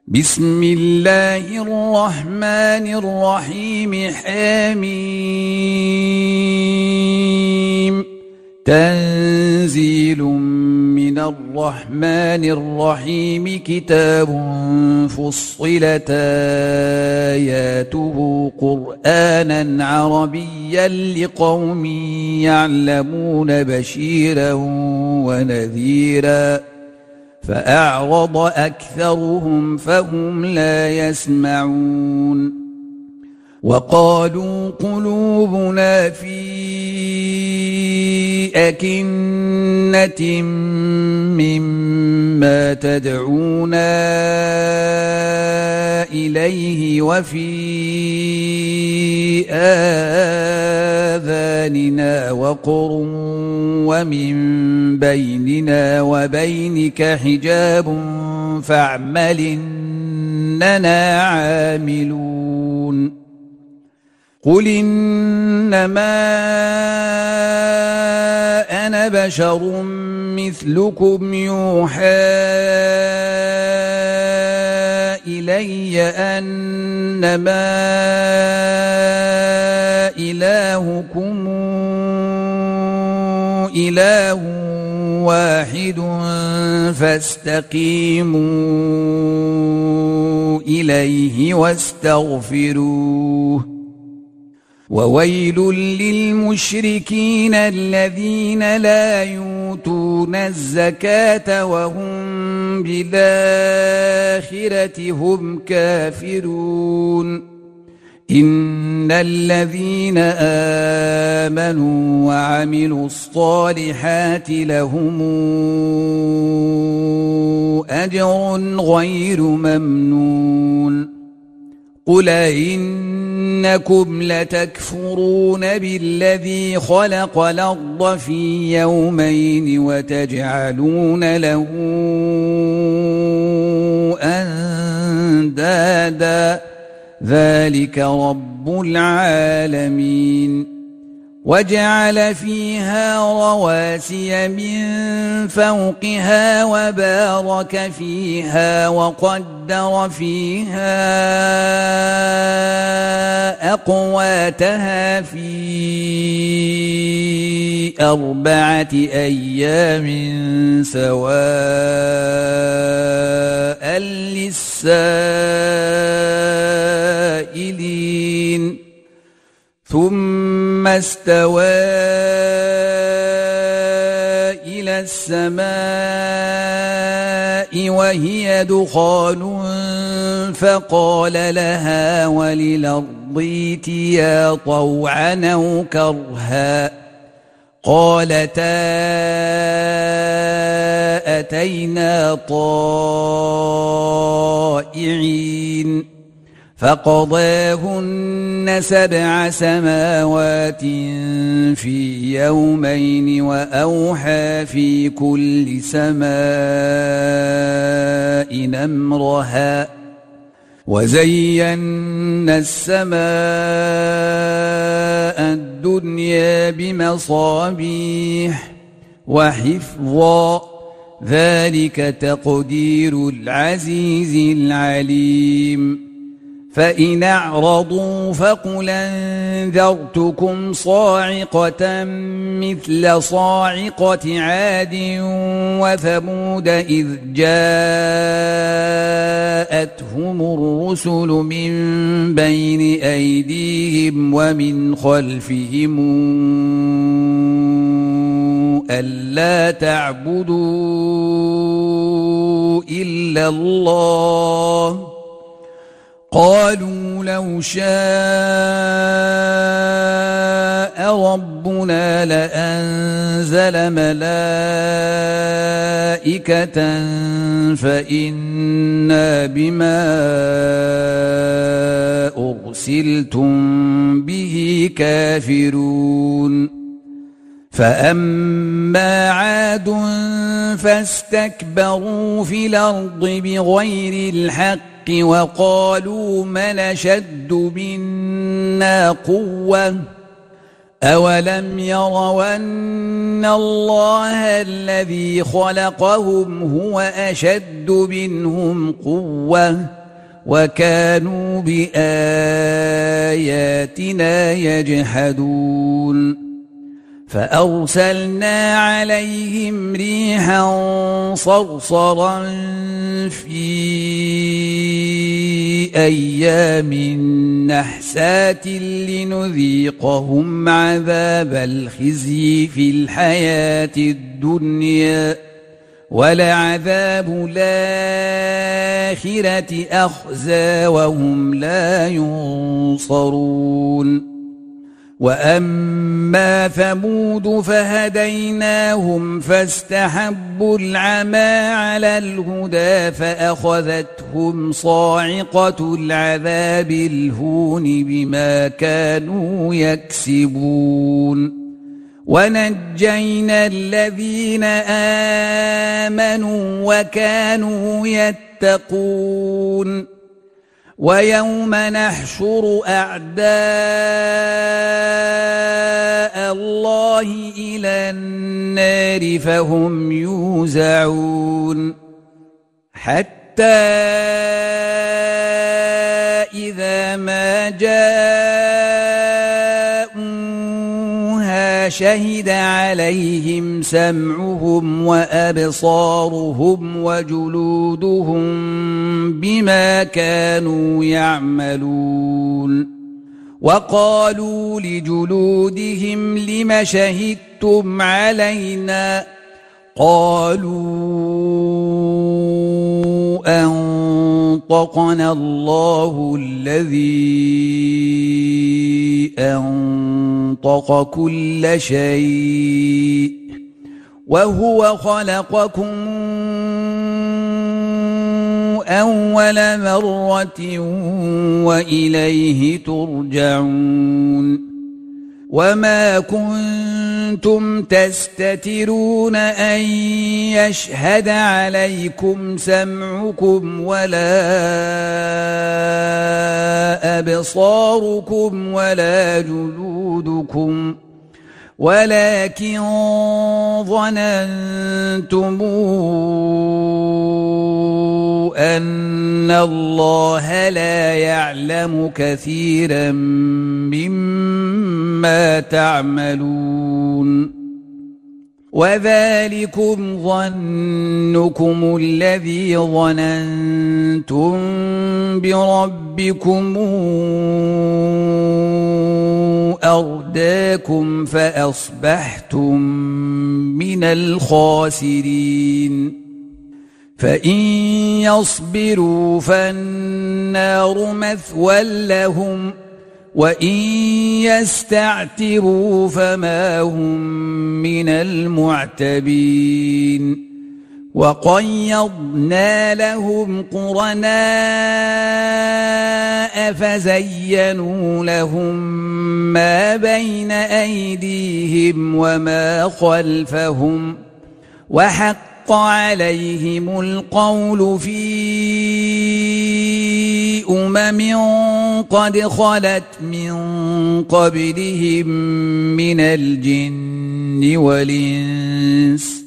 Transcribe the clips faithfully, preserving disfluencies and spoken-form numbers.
بسم الله الرحمن الرحيم. حميم. تنزيل من الرحمن الرحيم. كتاب فصلت آياته قرآنا عربيا لقوم يعلمون بشيرا ونذيرا فأعرض أكثرهم فهم لا يسمعون. وقالوا قلوبنا في أكنة مما تدعونا إليه وفي آذاننا وقر ومن بيننا وبينك حجاب فاعمل إننا عاملون. قل إنما أنا بشر مثلكم يوحى إلي أنما إلهكم إله واحد فاستقيموا إليه واستغفروه. وويل للمشركين الذين لا يؤتون الزكاة وهم بالآخرة هم كافرون. إن الذين آمنوا وعملوا الصالحات لهم أجر غير ممنون. قل إنكم لتكفرون بالذي خلق الأرض في يومين وتجعلون له أندادا ذلك رب العالمين. وجعل فيها رواسي من فوقها وبارك فيها وقدر فيها أقواتها في أربعة أيام سواء للسائلين. ثم استوى إلى السماء وهي دخان فقال لها وللأرض ائتيا طوعا أو كرها قالتا أتينا طائعين. فقضاهن سبع سماوات في يومين وأوحى في كل سماء أمرها وزينا السماء الدنيا بمصابيح وحفظا ذلك تقدير العزيز العليم. فإن أعرضوا فقل أنذرتكم صاعقة مثل صاعقة عاد وثمود إذ جاءتهم الرسل من بين أيديهم ومن خلفهم ألا تعبدوا إلا الله قالوا لو شاء ربنا لأنزل ملائكة فإنا بما أرسلتم به كافرون. فأما عاد فاستكبروا في الأرض بغير الحق وقالوا من أشد منا قوة أولم يروا أن الله الذي خلقهم هو أشد منهم قوة وكانوا بآياتنا يجحدون فأرسلنا عليهم ريحا صرصرا في أيام نحسات لنذيقهم عذاب الخزي في الحياة الدنيا ولعذاب الآخرة أخزى وهم لا ينصرون وأما ثمود فهديناهم فاستحبوا العمى على الهدى فأخذتهم صاعقة العذاب الهون بما كانوا يكسبون ونجينا الذين آمنوا وكانوا يتقون ويوم نحشر أعداء الله إلى النار فهم يوزعون حتى إذا ما جاءوها شهد عليهم سمعهم وأبصارهم وجلودهم بما كانوا يعملون وقالوا لجلودهم لم شهدتم علينا قالوا أنطقنا الله الذي أنطق كل شيء وهو خلقكم أول مرة وإليه ترجعون وما كنتم تستترون أن يشهد عليكم سمعكم ولا أبصاركم ولا جلودكم ولكن ظننتم أن الله لا يعلم كثيرا مما تعملون وذلكم ظنكم الذي ظننتم بربكم أرداكم فأصبحتم من الخاسرين فإن يصبروا فالنار مثوى لهم وإن يستعتبوا فما هم من المعتبين وقيضنا لهم قرناء فزينوا لهم ما بين أيديهم وما خلفهم وحق عليهم القول في أمم قد خلت من قبلهم من الجن والإنس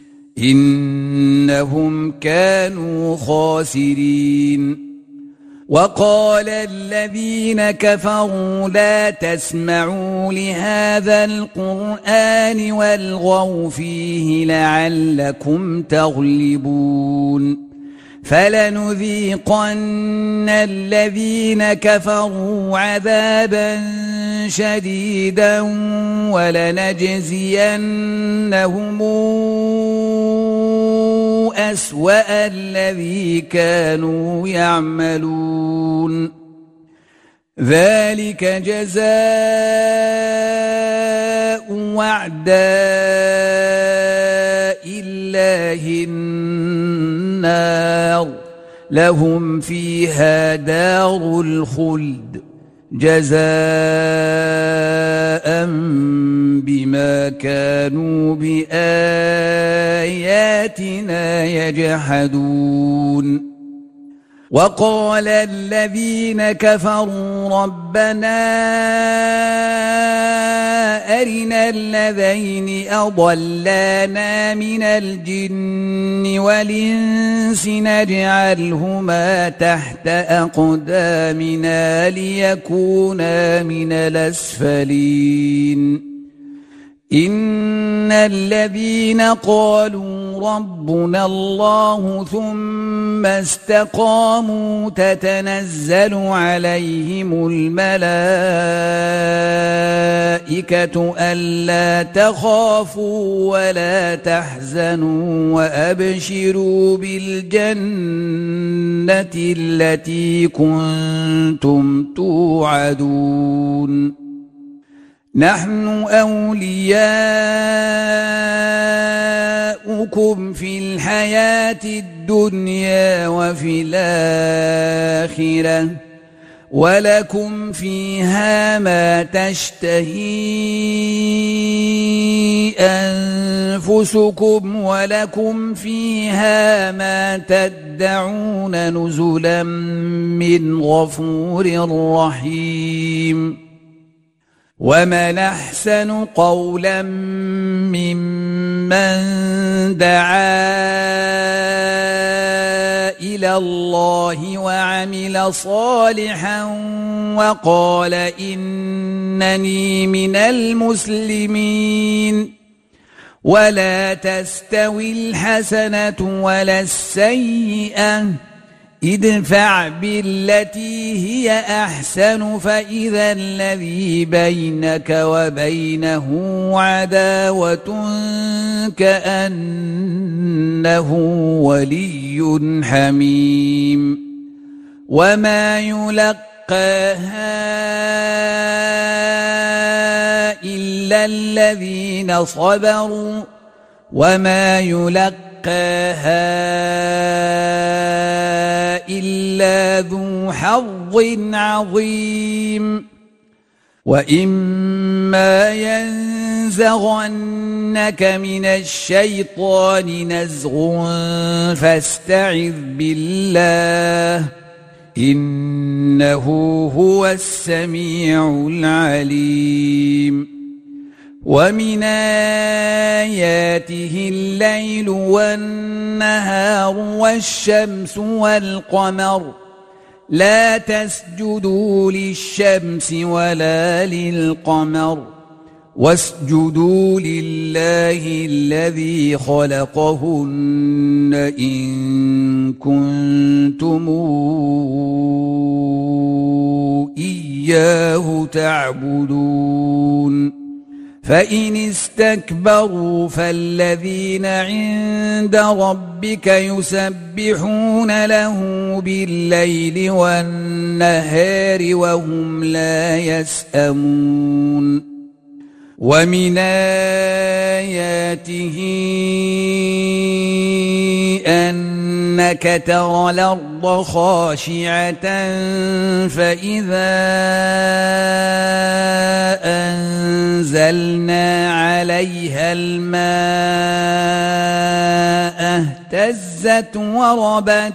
إنهم كانوا خاسرين وقال الذين كفروا لا تسمعوا لهذا القرآن والغوا فيه لعلكم تغلبون فلنذيقن الذين كفروا عذابا شديدا ولنجزينهم أسوأ الذي كانوا يعملون ذلك جزاء أعداء الله النار لهم فيها دار الخلد جزاء بما كانوا بآياتنا يجحدون وقال الذين كفروا ربنا أرنا اللذين أضلانا من الجن والإنس نجعلهما تحت أقدامنا ليكونا من الأسفلين إن الذين قالوا ربنا الله ثم استقاموا تتنزل عليهم الملائكة ألا تخافوا ولا تحزنوا وأبشروا بالجنة التي كنتم توعدون نحن أولياؤكم في الحياة الدنيا وفي الآخرة ولكم فيها ما تشتهي أنفسكم ولكم فيها ما تدعون نزلا من غفور رحيم ومن أحسن قولا ممن دعا إلى الله وعمل صالحا وقال إنني من المسلمين ولا تستوي الحسنة ولا السيئة ادفع بالتي هي أحسن فإذا الذي بينك وبينه عداوة كأنه ولي حميم وما يلقاها إلا الذين صبروا وما يلقاها إلا ذو حظ عظيم وإما ينزغنك من الشيطان نزغ فاستعذ بالله إنه هو السميع العليم ومن آياته الليل والنهار والشمس والقمر لا تسجدوا للشمس ولا للقمر واسجدوا لله الذي خلقهن إن كنتم إياه تعبدون فإن استكبروا فالذين عند ربك يسبحون له بالليل والنهار وهم لا يسأمون ومن آياته أنك ترى الأرض خاشعة فإذا أنزلنا عليها الماء اهتزت وربت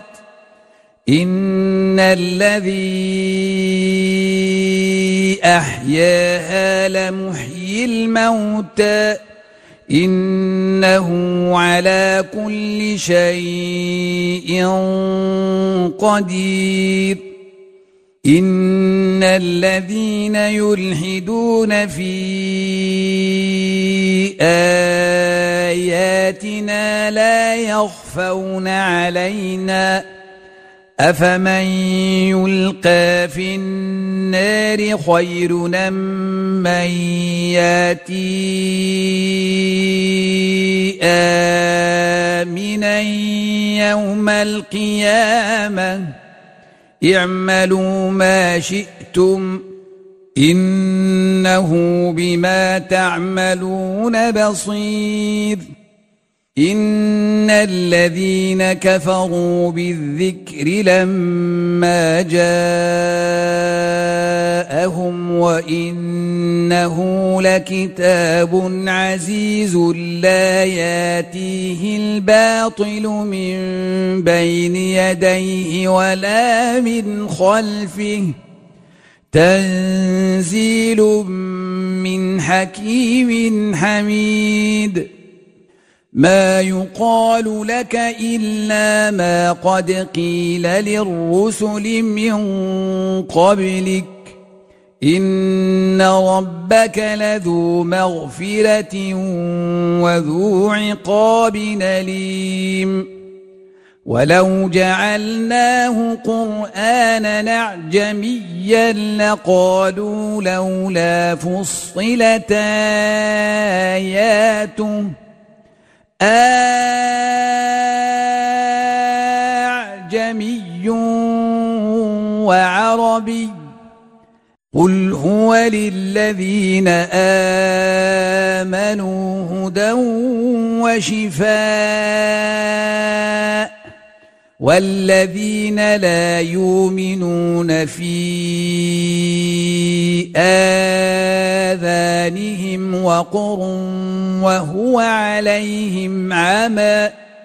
إن الذي أحياها لمحيي الموتى إنه على كل شيء قدير إن الذين يلحدون في آياتنا لا يخفون علينا أفمن يلقى في النار خير أم من ياتي آمنا يوم القيامة اعملوا ما شئتم إنه بما تعملون بصير إن الذين كفروا بالذكر لما جاءهم وإنه لكتاب عزيز لا ياتيه الباطل من بين يديه ولا من خلفه تنزيل من حكيم حميد ما يقال لك إلا ما قد قيل للرسل من قبلك إن ربك لذو مغفرة وذو عقاب أليم ولو جعلناه قرآنا أعجميا لقالوا لولا فصلت آياته أعجمي وعربي قل هو للذين آمنوا هدى وشفاء والذين لا يؤمنون في آذانهم وقر وهو عليهم عمى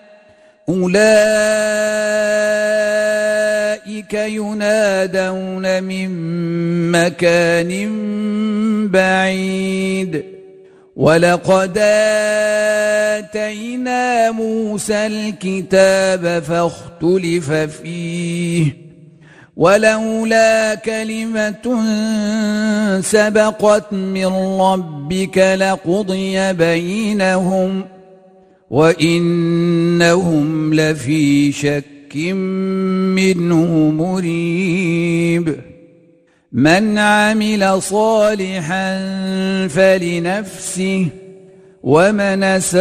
أولئك ينادون من مكان بعيد ولقد آتينا موسى الكتاب فاختلف فيه ولولا كلمة سبقت من ربك لقضي بينهم وإنهم لفي شك منه مريب من عمل صالحا فلنفسه ومن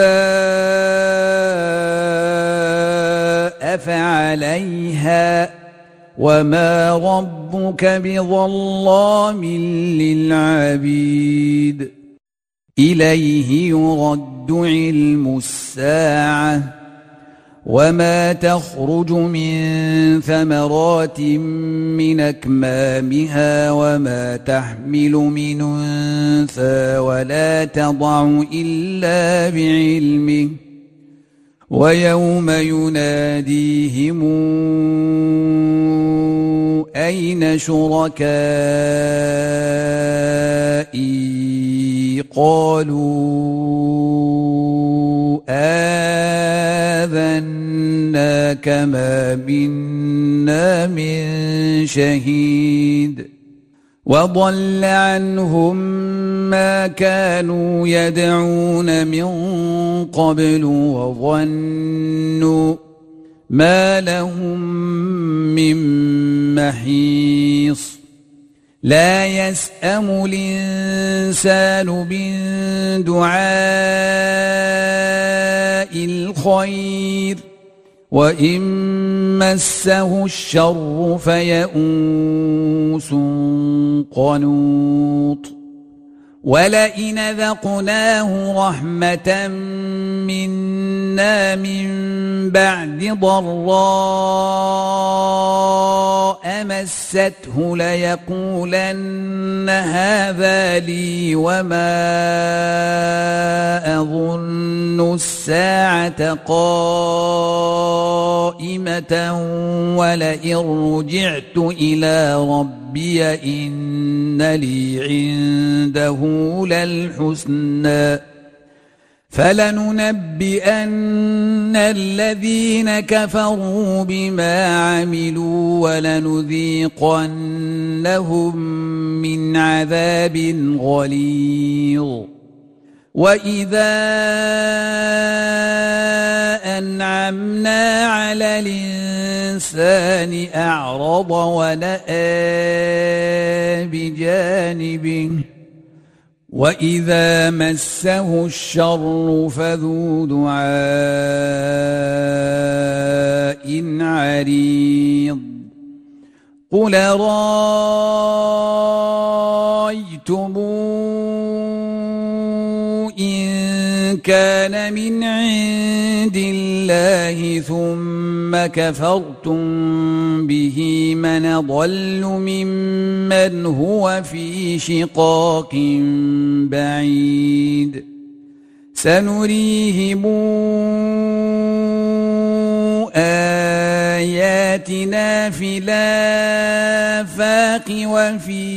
أساء فعليها وما ربك بظلام للعبيد إليه يرد علم الساعة وما تخرج من ثمرات من أكمامها وما تحمل من أنثى ولا تضع إلا بعلمه ويوم يناديهم أين شركائي قالوا آذناك ما منا من شهيد وضل عنهم ما كانوا يدعون من قبل وظنوا ما لهم من محيص لا يسأم الإنسان من دعاء الخير وإن مسه الشر فيئوس قنوط ولئن ذقناه رحمة منا من بعد ضراء مسته ليقولن هذا لي وما أظن الساعة قائمة ولئن رجعت إلى ربي إن لي عنده للحسنى فلننبئن الذين كفروا بما عملوا ولنذيقنهم من عذاب غليظ وإذا أنعمنا على الإنسان أعرض ونأى بجانبه وإذا مسه الشر فذو دعاء عريض قل رأيتم إن كان من عند الله ثم كفرتم به من أضل ممن هو في شقاق بعيد سنريهم آياتنا في الآفاق وفي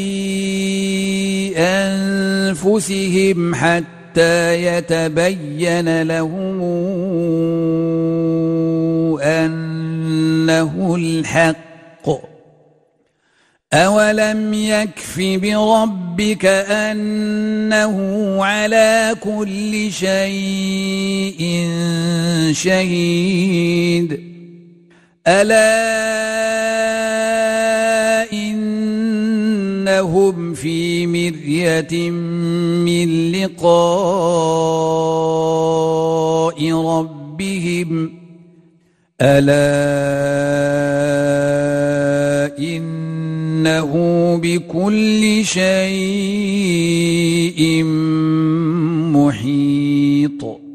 أنفسهم حتى يتبين لهم أنه الحق أولم يكف بربك أنه على كل شيء شهيد ألا إنهم في مرية من لقاء ربهم ألا إنه بكل شيء محيط